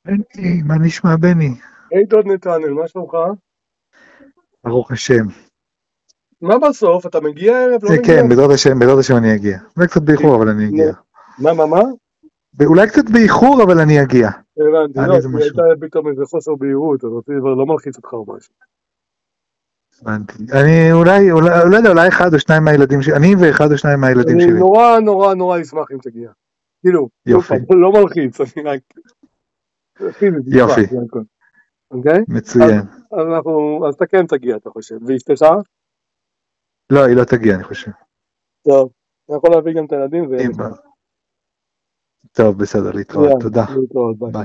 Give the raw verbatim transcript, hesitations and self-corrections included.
בני, מה נשמע בני? היי דוד נתנאל, מה שלומך? ברוך השם. מה בסוף? אתה מגיע הערב? לא אה, מגיע? כן, בעזרת השם, בעזרת השם אני אגיע. אולי קצת באיחור, אבל אני אגיע. נו, מה, מה, מה? אולי קצת באיחור, אבל אני אגיע. הבנתי, היה לי לא, איזה כי משהו. הייתה פתאום איזה חוסר בהירות, אז רציתי כבר לא מלחיץ אותך או משהו. הבנתי. אני אולי, אולי, לא יודע, אולי אחד או שניים מהילדים שלי, אני ואחד או שניים מהילדים אני שלי. נורא נורא נורא אשמח אם תגיע. כאילו, שוב יופי, פעם, לא מלחיץ, אני רק... פיזית נשמח, יופי, זה הכל. אוקיי? אז מצוין. אז אנחנו... אז אתה כן תגיע, אתה חושב. ואשתך? לא, היא לא תגיע, אני חושב. טוב. אתה יכול להביא גם את הילדים, זה יהיה אם- נחמד. טוב, בסדר, להתראות, יאללה, תודה. להתראות, ביי. ביי.